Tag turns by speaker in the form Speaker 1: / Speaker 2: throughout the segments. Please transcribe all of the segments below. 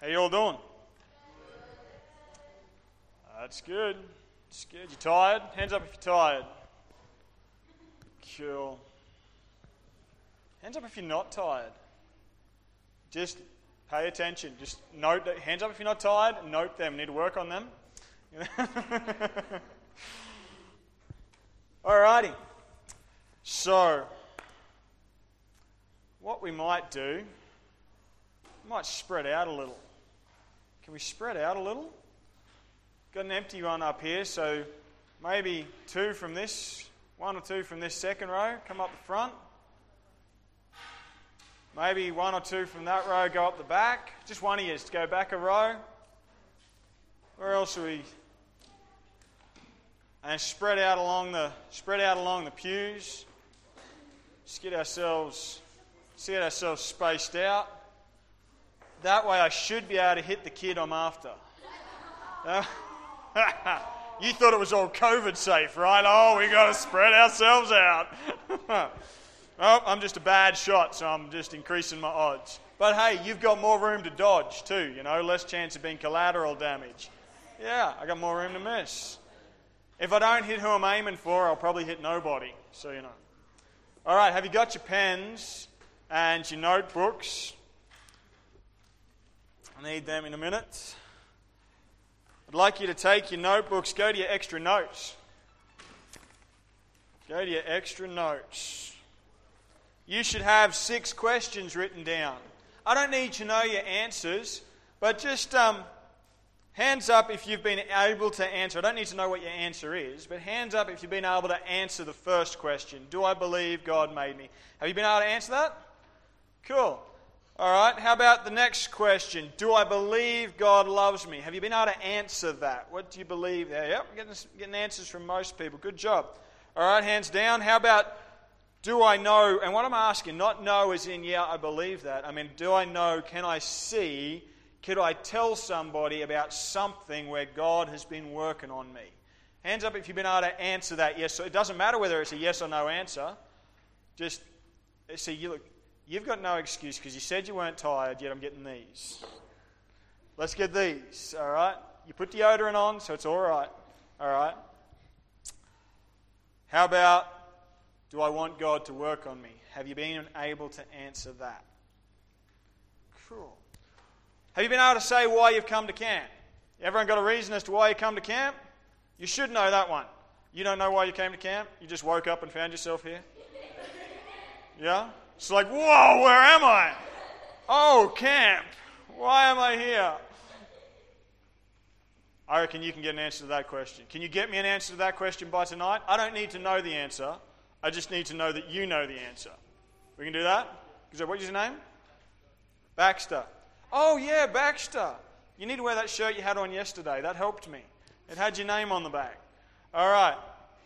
Speaker 1: How you all doing? That's good. It's good. You tired? Hands up if you're tired. Cool. Hands up if you're not tired. Just pay attention. Just note that. Hands up if you're not tired. Note them. Need to work on them. Alrighty. So, what we might do, we might spread out a little. Can we spread out a little? Got an empty one up here, so maybe one or two from this second row, come up the front. Maybe one or two from that row go up the back. Just one of you to go back a row. Where else are we? And spread out along the pews. Just get ourselves spaced out. That way I should be able to hit the kid I'm after. You thought it was all COVID safe, right? Oh, we got to spread ourselves out. Oh, I'm just a bad shot, so I'm just increasing my odds. But hey, you've got more room to dodge too, less chance of being collateral damage. Yeah, I got more room to miss. If I don't hit who I'm aiming for, I'll probably hit nobody, so you know. All right, have you got your pens and your notebooks? I need them in a minute. I'd like you to take your notebooks, go to your extra notes. Go to your extra notes. You should have 6 questions written down. I don't need to know your answers, but just hands up if you've been able to answer. I don't need to know what your answer is, but hands up if you've been able to answer the first question. Do I believe God made me? Have you been able to answer that? Cool. All right, how about the next question? Do I believe God loves me? Have you been able to answer that? What do you believe there? Yep, getting answers from most people. Good job. All right, hands down. How about do I know? And what I'm asking, not know as in, yeah, I believe that. I mean, do I know, can I see, could I tell somebody about something where God has been working on me? Hands up if you've been able to answer that yes. So it doesn't matter whether it's a yes or no answer. Just see, you've got no excuse because you said you weren't tired, yet I'm getting these. Let's get these, all right? You put deodorant on, so it's all right, all right? How about, do I want God to work on me? Have you been able to answer that? Cool. Have you been able to say why you've come to camp? Everyone got a reason as to why you come to camp? You should know that one. You don't know why you came to camp? You just woke up and found yourself here? Yeah? It's like, whoa, where am I? Oh, camp. Why am I here? I reckon you can get an answer to that question. Can you get me an answer to that question by tonight? I don't need to know the answer. I just need to know that you know the answer. We can do that? What's your name? Baxter. Oh, yeah, Baxter. You need to wear that shirt you had on yesterday. That helped me. It had your name on the back. All right.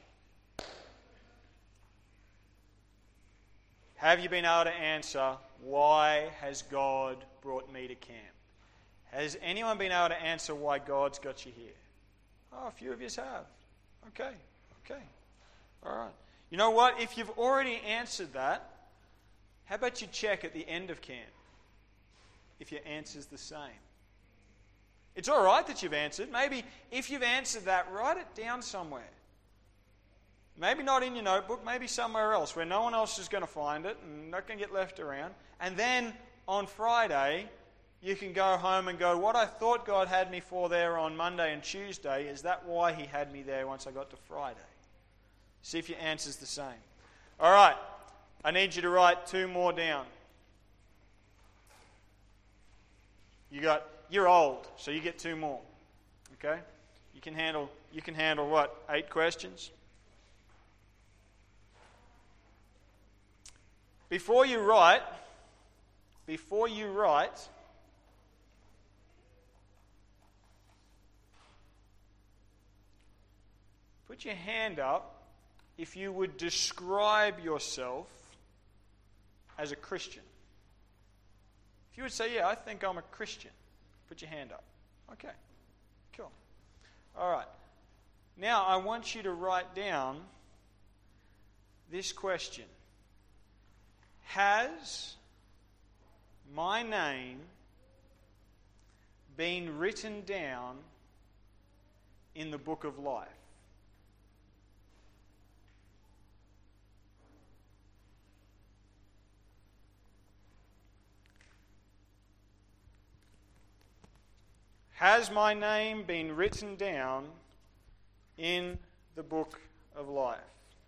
Speaker 1: Have you been able to answer, why has God brought me to camp? Has anyone been able to answer why God's got you here? Oh, a few of you have. Okay. All right. You know what? If you've already answered that, how about you check at the end of camp if your answer's the same? It's all right that you've answered. Maybe if you've answered that, write it down somewhere. Maybe not in your notebook, maybe somewhere else where no one else is going to find it and not going to get left around. And then on Friday, you can go home and go, what I thought God had me for there on Monday and Tuesday, is that why he had me there once I got to Friday? See if your answer's the same. All right, I need you to write 2 more down. You're old, so you get 2 more. Okay? You can handle what? 8 questions? Before you write, put your hand up if you would describe yourself as a Christian. If you would say, yeah, I think I'm a Christian, put your hand up. Okay, cool. All right. Now I want you to write down this question. Has my name been written down in the book of life? Has my name been written down in the book of life?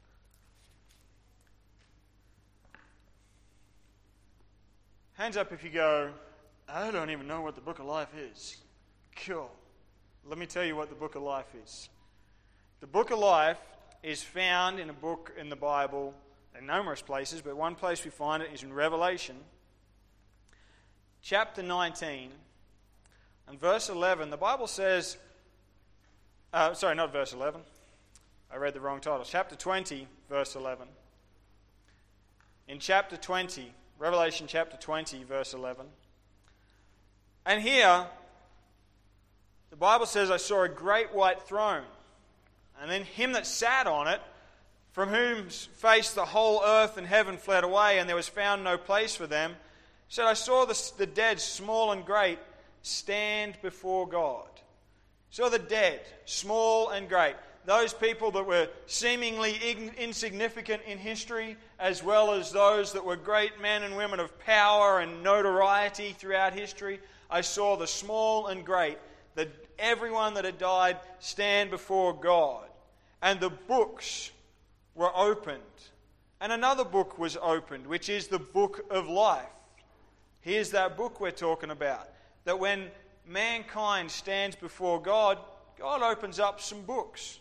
Speaker 1: Hands up if you go, I don't even know what the book of life is. Cool. Let me tell you what the book of life is. The book of life is found in a book in the Bible in numerous places, but one place we find it is in Revelation, chapter 19. And verse 11, the Bible says, sorry, not verse 11. I read the wrong title. Chapter 20, verse 11. In chapter 20, Revelation chapter 20, verse 11. And here, the Bible says, I saw a great white throne, and then him that sat on it, from whose face the whole earth and heaven fled away, and there was found no place for them. He said, I saw the dead, small and great, stand before God. So the dead, small and great, those people that were seemingly insignificant in history, as well as those that were great men and women of power and notoriety throughout history, I saw the small and great, everyone that had died, stand before God. And the books were opened. And another book was opened, which is the book of life. Here's that book we're talking about. That when mankind stands before God, God opens up some books.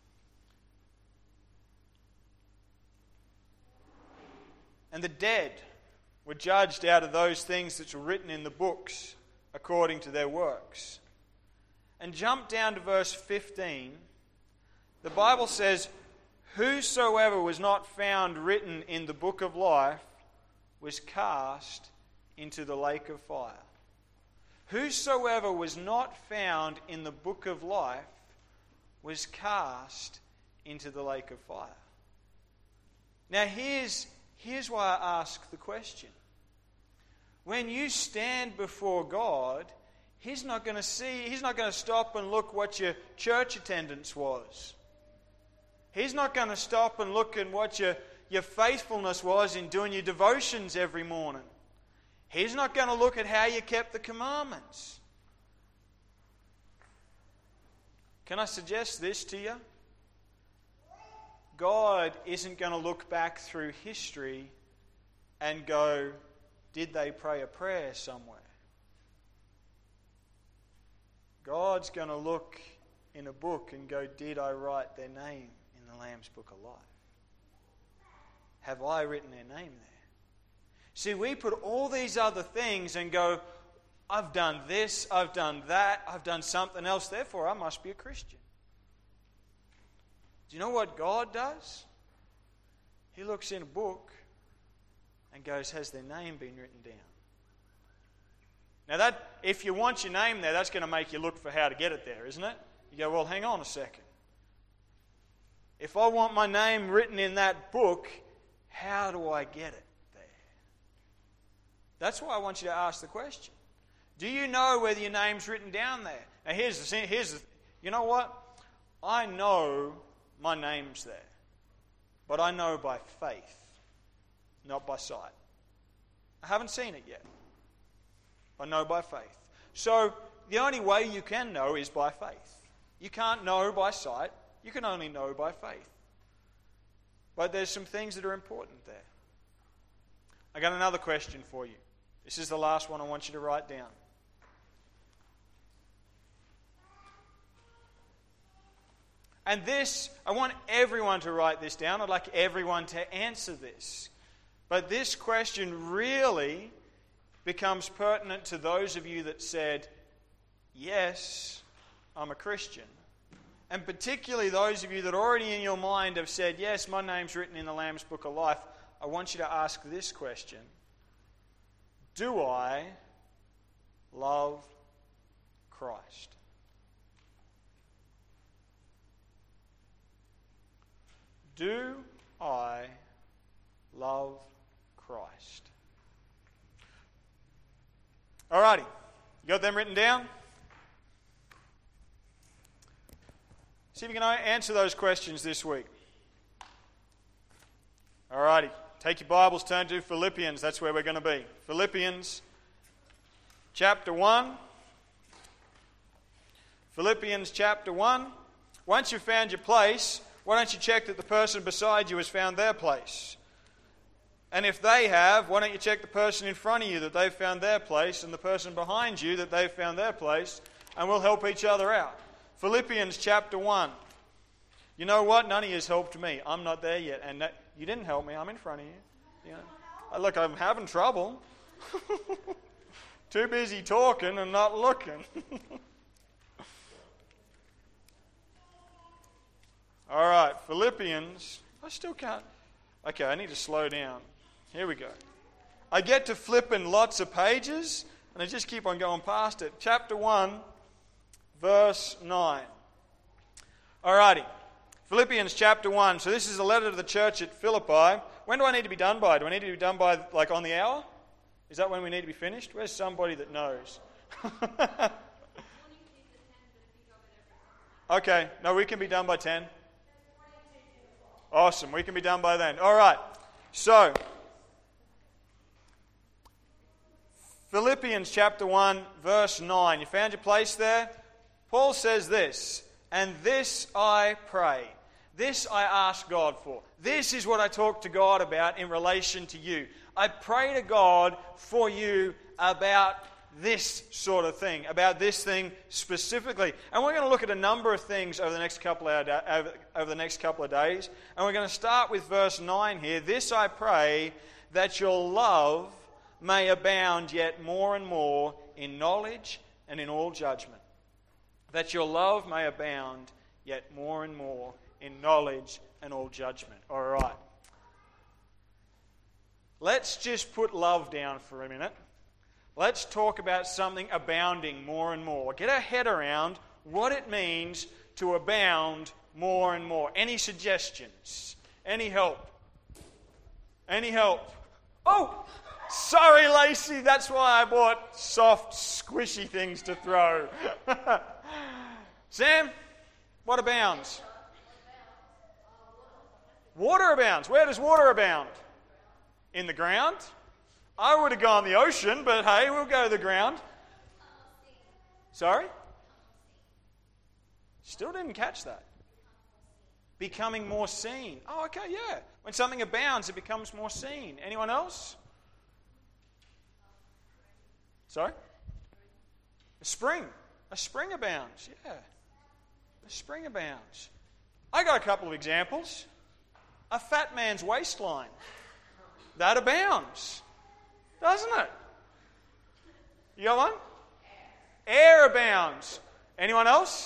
Speaker 1: And the dead were judged out of those things that were written in the books according to their works. And jump down to verse 15. The Bible says, whosoever was not found written in the book of life was cast into the lake of fire. Whosoever was not found in the book of life was cast into the lake of fire. Now here's why I ask the question. When you stand before God, He's not going to stop and look what your church attendance was. He's not going to stop and look at what your faithfulness was in doing your devotions every morning. He's not going to look at how you kept the commandments. Can I suggest this to you? God isn't going to look back through history and go, did they pray a prayer somewhere? God's going to look in a book and go, did I write their name in the Lamb's Book of Life? Have I written their name there? See, we put all these other things and go, I've done this, I've done that, I've done something else, therefore I must be a Christian. Do you know what God does? He looks in a book and goes, has their name been written down? Now that, if you want your name there, that's going to make you look for how to get it there, isn't it? You go, well, hang on a second. If I want my name written in that book, how do I get it? That's why I want you to ask the question. Do you know whether your name's written down there? Now here's the you know what? I know my name's there. But I know by faith, not by sight. I haven't seen it yet. I know by faith. So the only way you can know is by faith. You can't know by sight. You can only know by faith. But there's some things that are important there. I got another question for you. This is the last one I want you to write down. And this, I want everyone to write this down. I'd like everyone to answer this. But this question really becomes pertinent to those of you that said, yes, I'm a Christian. And particularly those of you that already in your mind have said, yes, my name's written in the Lamb's Book of Life. I want you to ask this question. Do I love Christ? Do I love Christ? Alrighty, you got them written down? See if you can answer those questions this week. Alrighty. Take your Bibles, turn to Philippians. That's where we're going to be. Philippians chapter 1. Philippians chapter 1. Once you've found your place, why don't you check that the person beside you has found their place? And if they have, why don't you check the person in front of you that they've found their place, and the person behind you that they've found their place, and we'll help each other out. Philippians chapter 1. You know what? None of you has helped me. I'm not there yet. And you didn't help me. I'm in front of you. Look, I'm having trouble. Too busy talking and not looking. All right, Philippians. I still can't. Okay, I need to slow down. Here we go. I get to flipping lots of pages, and I just keep on going past it. Chapter 1, verse 9. All righty. Philippians chapter 1. So this is a letter to the church at Philippi. When do I need to be done by? Do I need to be done by, like, on the hour? Is that when we need to be finished? Where's somebody that knows? Okay. No, we can be done by 10. Awesome. We can be done by then. All right. So, Philippians chapter 1, verse 9. You found your place there? Paul says this, and this I pray. This I ask God for. This is what I talk to God about in relation to you. I pray to God for you about this sort of thing, about this thing specifically. And we're going to look at a number of things over the next couple of days. And we're going to start with verse 9 here. This I pray, that your love may abound yet more and more in knowledge and in all judgment. That your love may abound yet more and more in knowledge and all judgment. All right. Let's just put love down for a minute. Let's talk about something abounding more and more. Get our head around what it means to abound more and more. Any suggestions? Any help? Any help? Oh, sorry, Lacey. That's why I bought soft, squishy things to throw. Sam, what abounds? Water abounds. Where does water abound? In the ground? I would have gone the ocean, but hey, we'll go to the ground. Sorry? Still didn't catch that. Becoming more seen. Oh, okay, yeah. When something abounds, it becomes more seen. Anyone else? Sorry? A spring. A spring abounds, yeah. A spring abounds. I got a couple of examples. A fat man's waistline. That abounds. Doesn't it? You got one? Air abounds. Anyone else?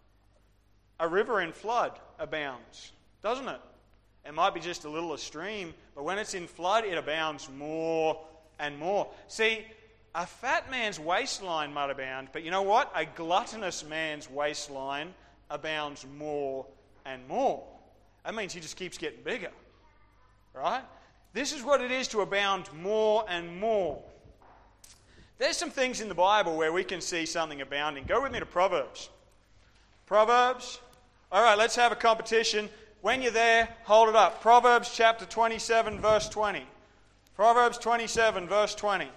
Speaker 1: A river in flood abounds. Doesn't it? It might be just a little stream, but when it's in flood, it abounds more and more. See, a fat man's waistline might abound, but you know what? A gluttonous man's waistline abounds more and more. That means he just keeps getting bigger. Right? This is what it is to abound more and more. There's some things in the Bible where we can see something abounding. Go with me to Proverbs. Proverbs. All right, let's have a competition. When you're there, hold it up. Proverbs chapter 27, verse 20. Proverbs 27, verse 20.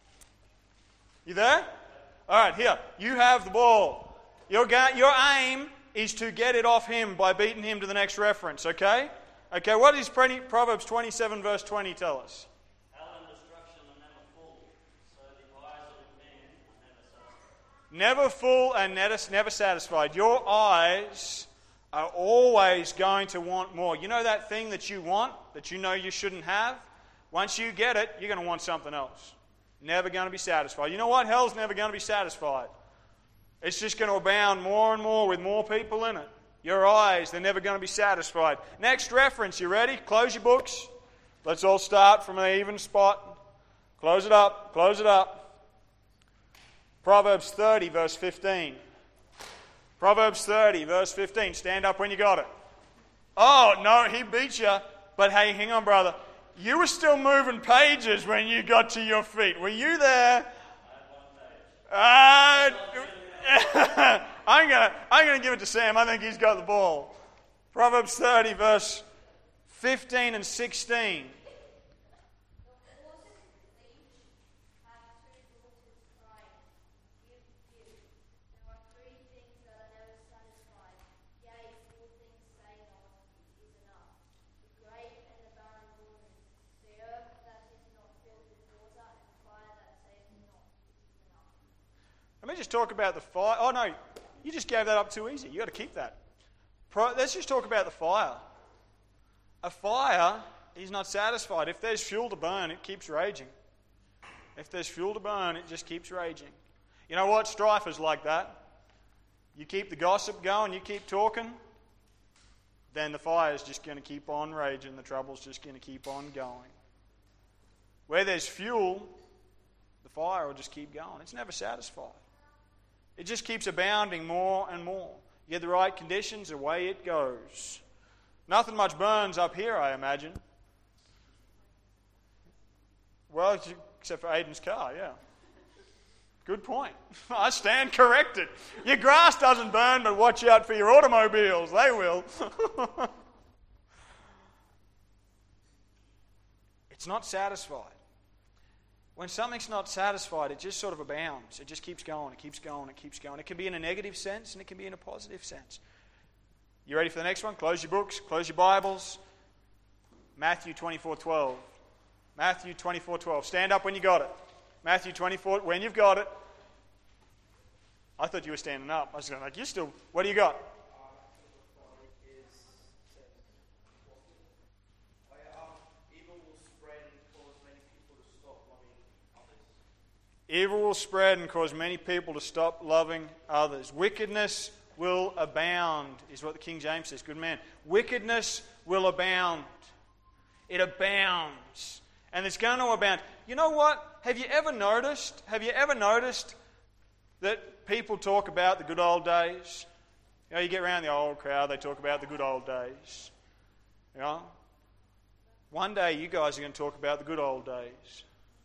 Speaker 1: You there? All right, here. You have the ball. Your aim is to get it off him by beating him to the next reference, okay? Okay, what does Proverbs 27, verse 20 tell us?
Speaker 2: Hell and destruction are never full, so the eyes of men are
Speaker 1: never full and never satisfied. Your eyes are always going to want more. You know that thing that you want, that you know you shouldn't have? Once you get it, you're going to want something else. Never going to be satisfied. You know what? Hell's never going to be satisfied. It's just going to abound more and more with more people in it. Your eyes, they're never going to be satisfied. Next reference, you ready? Close your books. Let's all start from an even spot. Close it up. Close it up. Proverbs 30, verse 15. Proverbs 30, verse 15. Stand up when you got it. Oh, no, he beat you. But hey, hang on, brother. You were still moving pages when you got to your feet. Were you there? I'm I'm going to give it to Sam. I think he's got the ball. Proverbs 30, verse 15 and 16. Let me just talk about the fire. Oh, no, you just gave that up too easy. You've got to keep that. Let's just talk about the fire. A fire is not satisfied. If there's fuel to burn, it keeps raging. If there's fuel to burn, it just keeps raging. You know what? Strife is like that. You keep the gossip going, you keep talking, then the fire is just going to keep on raging. The trouble's just going to keep on going. Where there's fuel, the fire will just keep going. It's never satisfied. It just keeps abounding more and more. You get the right conditions, away it goes. Nothing much burns up here, I imagine. Well, except for Aiden's car, yeah. Good point. I stand corrected. Your grass doesn't burn, but watch out for your automobiles. They will. It's not satisfied. When something's not satisfied, it just sort of abounds. It just keeps going, it keeps going, it keeps going. It can be in a negative sense and it can be in a positive sense. You ready for the next one? Close your books, close your Bibles. Matthew 24:12. Matthew 24:12. Stand up when you got it. Matthew 24, when you've got it. I thought you were standing up. I was going like, you still, what do you got? Evil will spread and cause many people to stop loving others. Wickedness will abound, is what the King James says. Good man. Wickedness will abound. It abounds. And it's going to abound. You know what? Have you ever noticed that people talk about the good old days? You know, you get around the old crowd, they talk about the good old days. You know? One day you guys are going to talk about the good old days.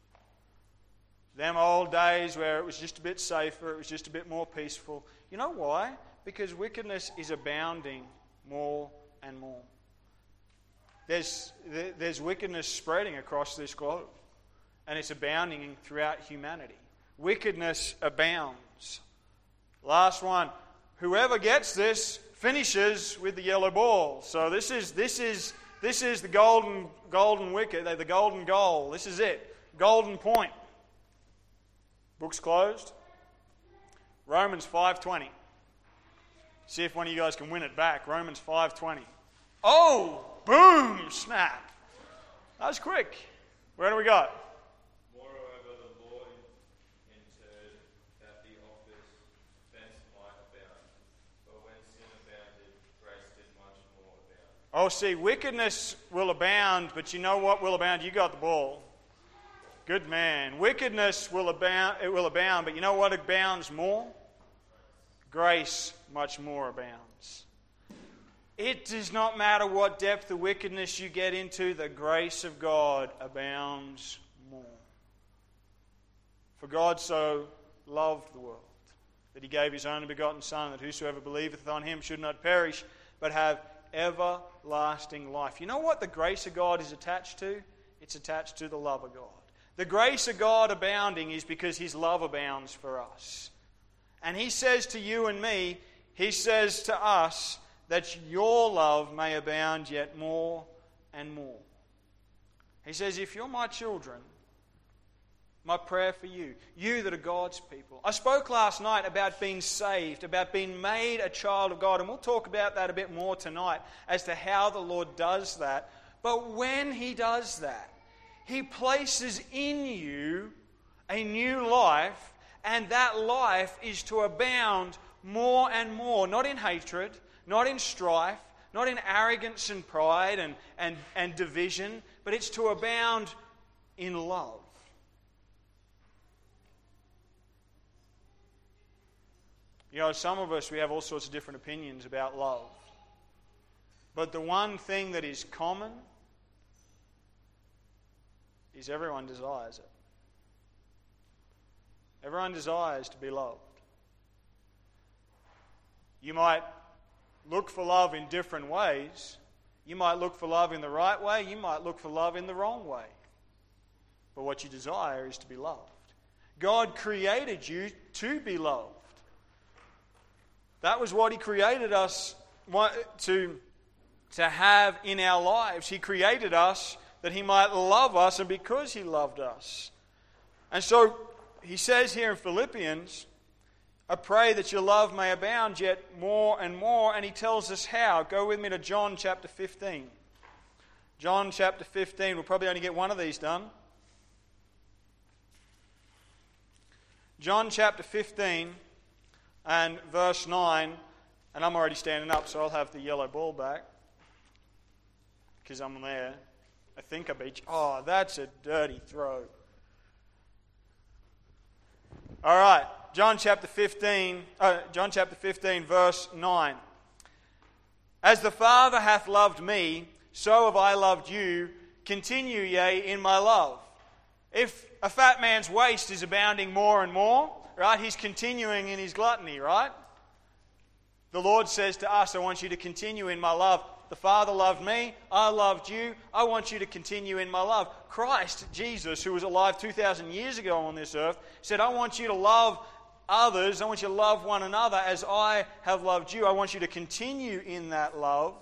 Speaker 1: Them old days where it was just a bit safer, it was just a bit more peaceful. You know why? Because wickedness is abounding more and more. There's wickedness spreading across this globe, and it's abounding throughout humanity. Wickedness abounds. Last one. Whoever gets this finishes with the yellow ball. So this is the golden wicket, the golden goal. This is it. Golden point. Book's closed. Romans 5:20. See if one of you guys can win it back. Romans 5:20. Oh, boom, snap. That was quick. Where do we got?
Speaker 3: Moreover, the law entered that the offense might abound. But when sin abounded, grace did much more abound.
Speaker 1: Oh, see, wickedness will abound, but you know what will abound? You got the ball. Good man. Wickedness will abound, but you know what abounds more? Grace much more abounds. It does not matter what depth of wickedness you get into, the grace of God abounds more. For God so loved the world, that he gave his only begotten Son, that whosoever believeth on him should not perish, but have everlasting life. You know what the grace of God is attached to? It's attached to the love of God. The grace of God abounding is because his love abounds for us. And he says to you and me, he says to us, that your love may abound yet more and more. He says, if you're my children, my prayer for you, you that are God's people. I spoke last night about being saved, about being made a child of God, and we'll talk about that a bit more tonight as to how the Lord does that. But when he does that, he places in you a new life, and that life is to abound more and more, not in hatred, not in strife, not in arrogance and pride and division, but it's to abound in love. You know, some of us, we have all sorts of different opinions about love. But the one thing that is common is everyone desires it. Everyone desires to be loved. You might look for love in different ways. You might look for love in the right way. You might look for love in the wrong way. But what you desire is to be loved. God created you to be loved. That was what He created us to have in our lives. He created us that He might love us, and because He loved us. And so He says here in Philippians, I pray that your love may abound yet more and more. And He tells us how. Go with me to John chapter 15. John chapter 15. We'll probably only get one of these done. John chapter 15 and verse 9. And I'm already standing up, so I'll have the yellow ball back. Because I'm there. I think I beat you. Oh, that's a dirty throw. All right. John chapter 15, verse 9. As the Father hath loved me, so have I loved you. Continue ye in my love. If a fat man's waist is abounding more and more, right, he's continuing in his gluttony, right? The Lord says to us, I want you to continue in my love. The Father loved me, I loved you, I want you to continue in my love. Christ, Jesus, who was alive 2,000 years ago on this earth, said, I want you to love others, I want you to love one another as I have loved you. I want you to continue in that love.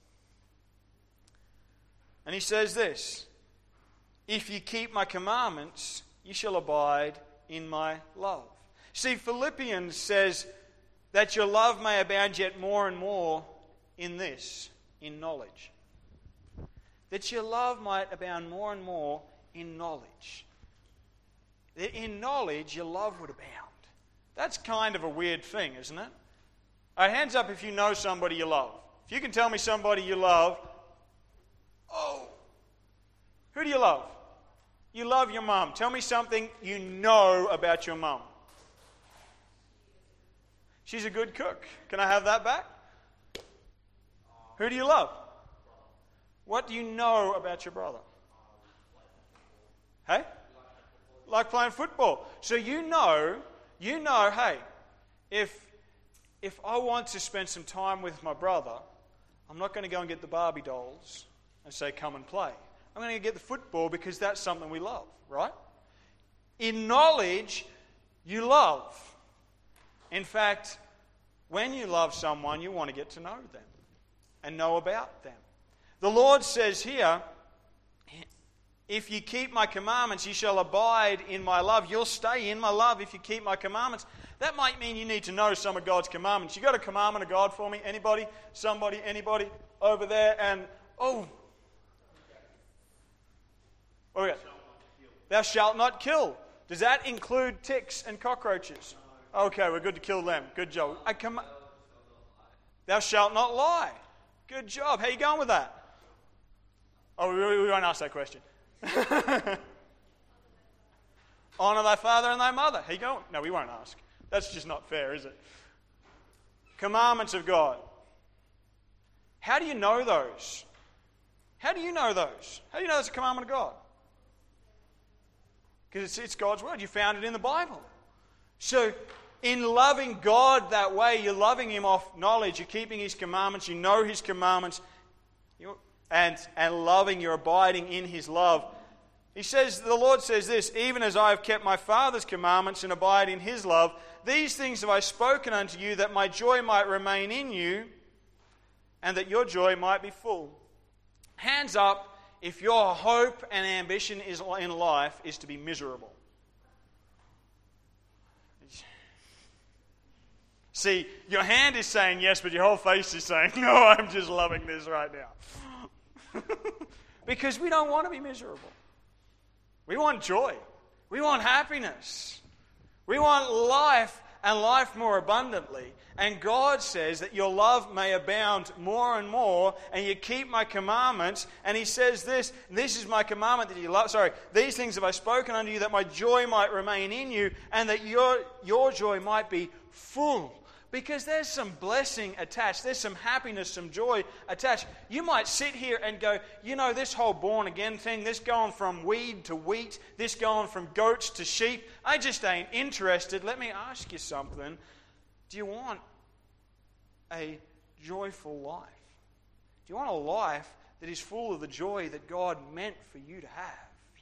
Speaker 1: And He says this, if you keep my commandments, you shall abide in my love. See, Philippians says that your love may abound yet more and more in this, in knowledge. That your love might abound more and more in knowledge. That in knowledge your love would abound. That's kind of a weird thing, isn't it? All right, hands up if you know somebody you love. If you can tell me somebody you love, who do you love? You love your mum. Tell me something you know about your mum. She's a good cook. Can I have that back? Who do you love? What do you know about your brother? Hey? Like playing football. So you know, hey, if I want to spend some time with my brother, I'm not going to go and get the Barbie dolls and say, come and play. I'm going to get the football because that's something we love, right? In knowledge, you love. In fact, when you love someone, you want to get to know them and know about them. The Lord says here, if you keep my commandments, you shall abide in my love. You'll stay in my love if you keep my commandments. That might mean you need to know some of God's commandments. You got a commandment of God for me? Anybody? Somebody? Anybody? Over there? And, yeah. Thou shalt not kill. Does that include ticks and cockroaches? Okay, we're good to kill them. Good job. Thou shalt not lie. Good job. How you going with that? Oh, we won't ask that question. Honour thy father and thy mother. How you going? No, we won't ask. That's just not fair, is it? Commandments of God. How do you know those? How do you know those? How do you know it's a commandment of God? Because it's God's word. You found it in the Bible. So, in loving God that way, you're loving Him off knowledge. You're keeping His commandments. You know His commandments. And loving, you're abiding in His love. He says, the Lord says this, even as I have kept my Father's commandments and abide in His love, these things have I spoken unto you, that my joy might remain in you, and that your joy might be full. Hands up if your hope and ambition in life is to be miserable. See, your hand is saying yes, but your whole face is saying, no, I'm just loving this right now. Because we don't want to be miserable. We want joy. We want happiness. We want life and life more abundantly. And God says that your love may abound more and more, and you keep my commandments. And He says this is my commandment that you love. These things have I spoken unto you, that my joy might remain in you, and that your joy might be full. Because there's some blessing attached. There's some happiness, some joy attached. You might sit here and go, this whole born again thing, this going from weed to wheat, this going from goats to sheep, I just ain't interested. Let me ask you something. Do you want a joyful life? Do you want a life that is full of the joy that God meant for you to have?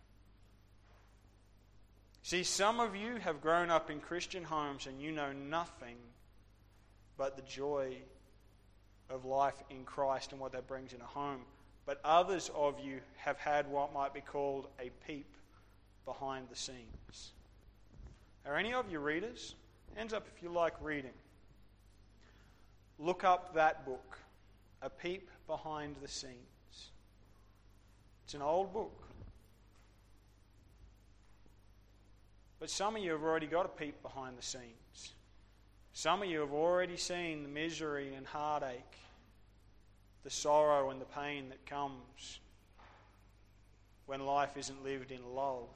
Speaker 1: See, some of you have grown up in Christian homes and you know nothing but the joy of life in Christ and what that brings in a home. But others of you have had what might be called a peep behind the scenes. Are any of you readers? Hands up if you like reading. Look up that book, A Peep Behind the Scenes. It's an old book. But some of you have already got a peep behind the scenes. Some of you have already seen the misery and heartache, the sorrow and the pain that comes when life isn't lived in love.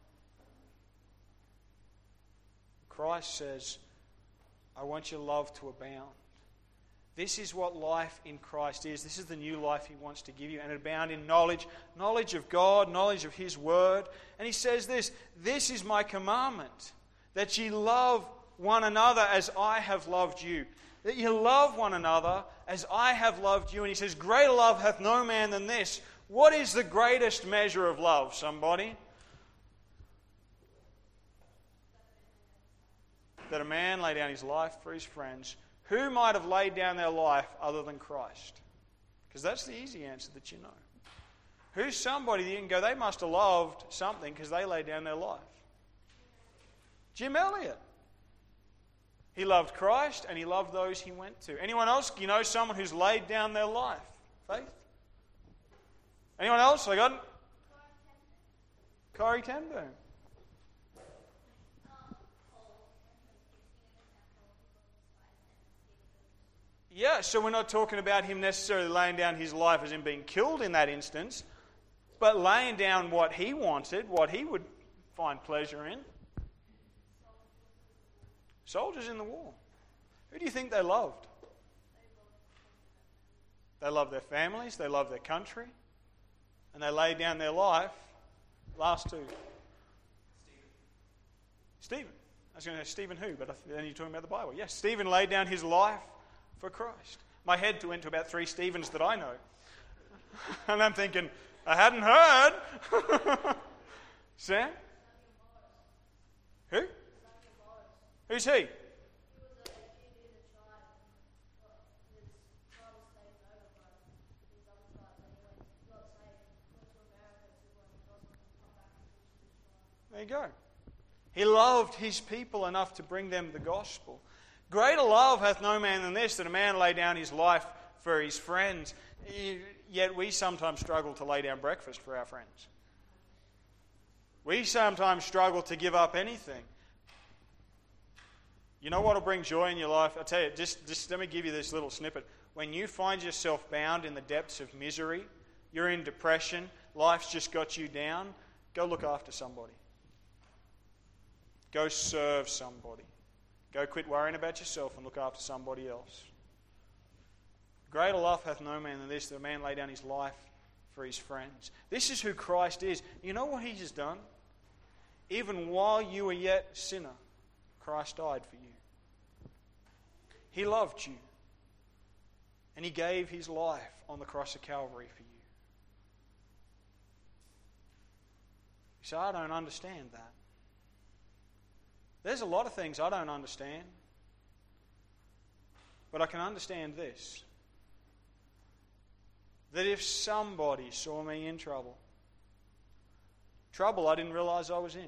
Speaker 1: Christ says, I want your love to abound. This is what life in Christ is. This is the new life He wants to give you. And abound in knowledge of God, knowledge of His Word. And He says this is my commandment, that ye love one another as I have loved you. That you love one another as I have loved you. And He says, greater love hath no man than this. What is the greatest measure of love, somebody? That a man lay down his life for his friends. Who might have laid down their life other than Christ? Because that's the easy answer that you know. Who's somebody that you can go, they must have loved something because they laid down their life? Jim Elliot. He loved Christ and he loved those he went to. Anyone else? You know someone who's laid down their life? Faith? Anyone else? I got it? Corrie ten Boom. Yeah, so we're not talking about him necessarily laying down his life as in being killed in that instance, but laying down what he wanted, what he would find pleasure in. Soldiers in the war. Who do you think they loved? They loved their families, they loved their country, and they laid down their life. Last two. Stephen. I was going to say Stephen who, but then you're talking about the Bible. Yes, Stephen laid down his life for Christ. My head went to about 3 Stephens that I know. And I'm thinking, I hadn't heard. Sam? Who? Who's he? There you go. He loved his people enough to bring them the gospel. Greater love hath no man than this, that a man lay down his life for his friends. Yet we sometimes struggle to lay down breakfast for our friends. We sometimes struggle to give up anything. You know what will bring joy in your life? I'll tell you, just let me give you this little snippet. When you find yourself bound in the depths of misery, you're in depression, life's just got you down, go look after somebody. Go serve somebody. Go quit worrying about yourself and look after somebody else. Greater love hath no man than this, that a man lay down his life for his friends. This is who Christ is. You know what He has done? Even while you were yet a sinner, Christ died for you. He loved you. And He gave His life on the cross of Calvary for you. You say, I don't understand that. There's a lot of things I don't understand. But I can understand this. That if somebody saw me in trouble I didn't realize I was in.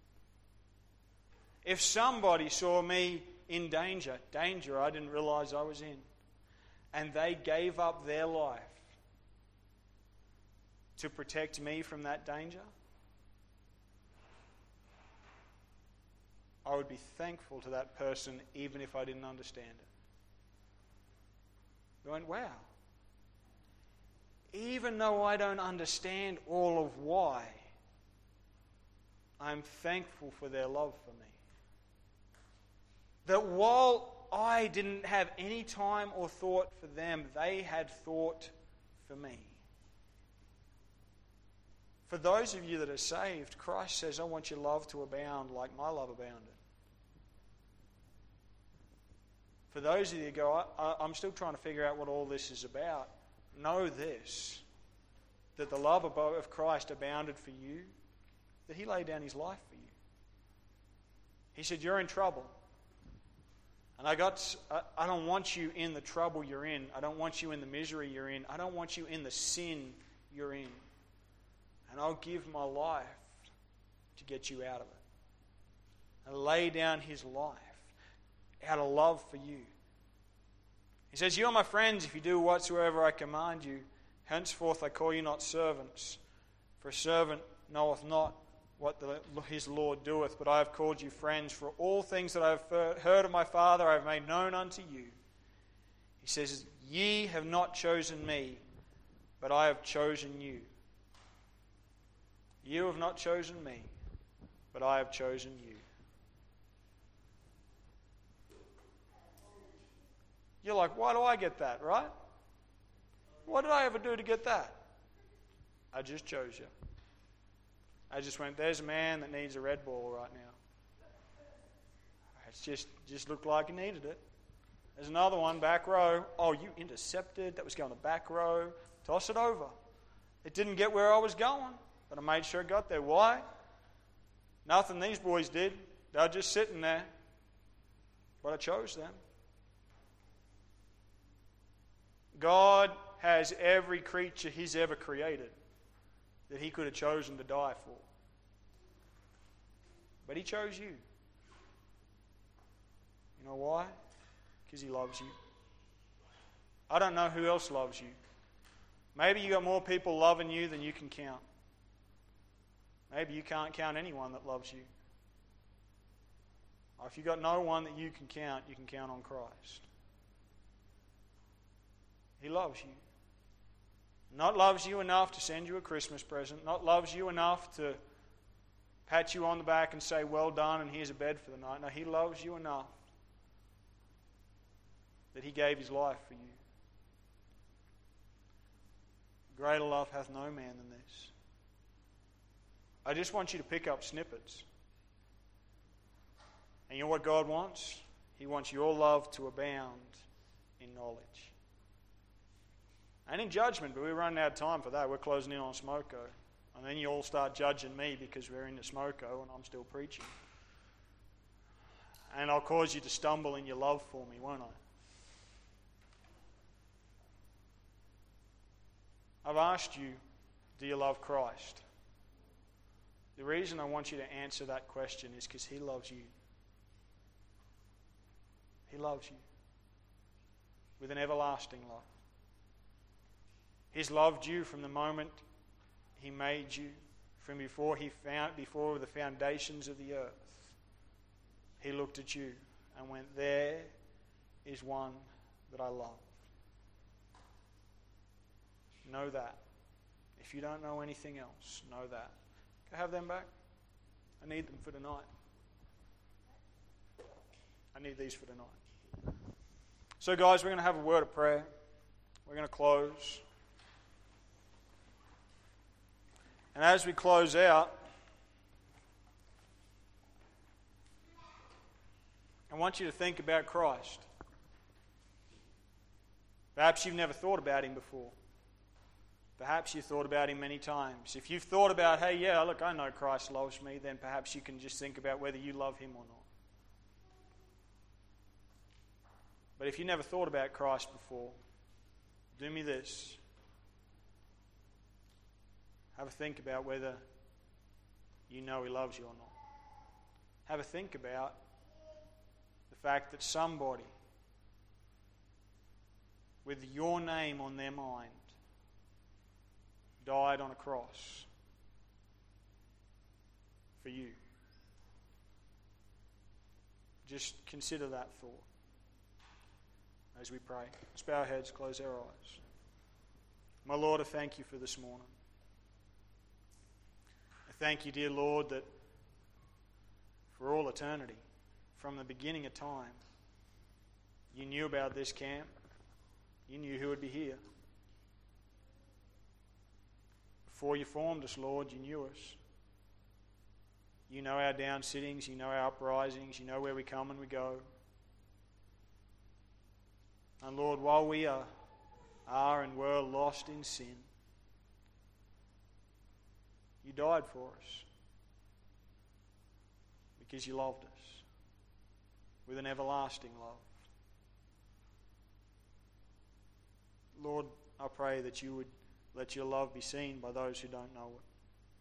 Speaker 1: If somebody saw me in danger I didn't realize I was in, and they gave up their life to protect me from that danger, I would be thankful to that person even if I didn't understand it. I went, wow. Even though I don't understand all of why, I'm thankful for their love for me. That while I didn't have any time or thought for them, they had thought for me. For those of you that are saved, Christ says, I want your love to abound like my love abounded. For those of you who go, I'm still trying to figure out what all this is about, know this, that the love of Christ abounded for you, that he laid down his life for you. He said, you're in trouble. And I don't want you in the trouble you're in. I don't want you in the misery you're in. I don't want you in the sin you're in. And I'll give my life to get you out of it. And lay down his life out of love for you. He says, you are my friends if you do whatsoever I command you. Henceforth I call you not servants, for a servant knoweth not what his Lord doeth, but I have called you friends, for all things that I have heard of my Father I have made known unto you. He says, ye have not chosen me, but I have chosen you. You have not chosen me, but I have chosen you. You're like, why do I get that, right? What did I ever do to get that? I just chose you. I just went, there's a man that needs a Red Bull right now. It's just looked like he needed it. There's another one, back row. Oh, you intercepted. That was going to back row. Toss it over. It didn't get where I was going, but I made sure it got there. Why? Nothing these boys did. They were just sitting there. But I chose them. God has every creature he's ever created that he could have chosen to die for. But he chose you. You know why? Because he loves you. I don't know who else loves you. Maybe you got more people loving you than you can count. Maybe you can't count anyone that loves you. Or if you got no one that you can count on Christ. He loves you. Not loves you enough to send you a Christmas present. Not loves you enough to pat you on the back and say, well done, and here's a bed for the night. No, he loves you enough that he gave his life for you. Greater love hath no man than this. I just want you to pick up snippets. And you know what God wants? He wants your love to abound in knowledge. And in judgment, but we're running out of time for that. We're closing in on Smoko. And then you all start judging me because we're in the Smoko and I'm still preaching. And I'll cause you to stumble in your love for me, won't I? I've asked you, do you love Christ? The reason I want you to answer that question is because he loves you. He loves you with an everlasting love. He's loved you from the moment he made you, from before the foundations of the earth. He looked at you and went, there is one that I love. Know that. If you don't know anything else, know that. Can I have them back? I need them for tonight. I need these for tonight. So guys, we're going to have a word of prayer. We're going to close. And as we close out, I want you to think about Christ. Perhaps you've never thought about him before. Perhaps you've thought about him many times. If you've thought about, hey, yeah, look, I know Christ loves me, then perhaps you can just think about whether you love him or not. But if you never thought about Christ before, do me this. Have a think about whether you know he loves you or not. Have a think about the fact that somebody with your name on their mind died on a cross for you. Just consider that thought as we pray. Let's bow our heads, close our eyes. My Lord, I thank you for this morning. I thank you, dear Lord, that for all eternity, from the beginning of time, you knew about this camp. You knew who would be here. Before you formed us, Lord, you knew us. You know our down sittings, you know our uprisings, you know where we come and we go. And Lord, while we are and were lost in sin, you died for us because you loved us with an everlasting love. Lord, I pray that you would let your love be seen by those who don't know it.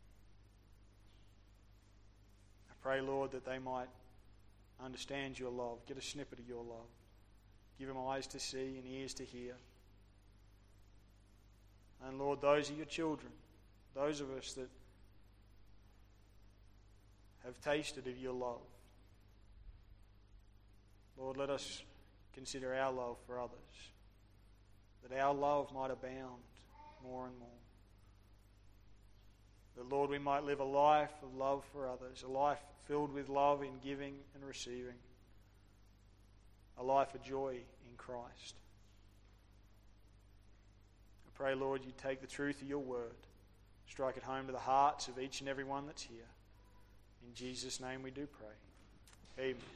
Speaker 1: I pray, Lord, that they might understand your love, get a snippet of your love. Give them eyes to see and ears to hear. And Lord, those are your children, those of us that have tasted of your love. Lord, let us consider our love for others, that our love might abound more and more. That, Lord, we might live a life of love for others, a life filled with love in giving and receiving, a life of joy in Christ. I pray, Lord, you take the truth of your word, strike it home to the hearts of each and every one that's here. In Jesus' name we do pray. Amen.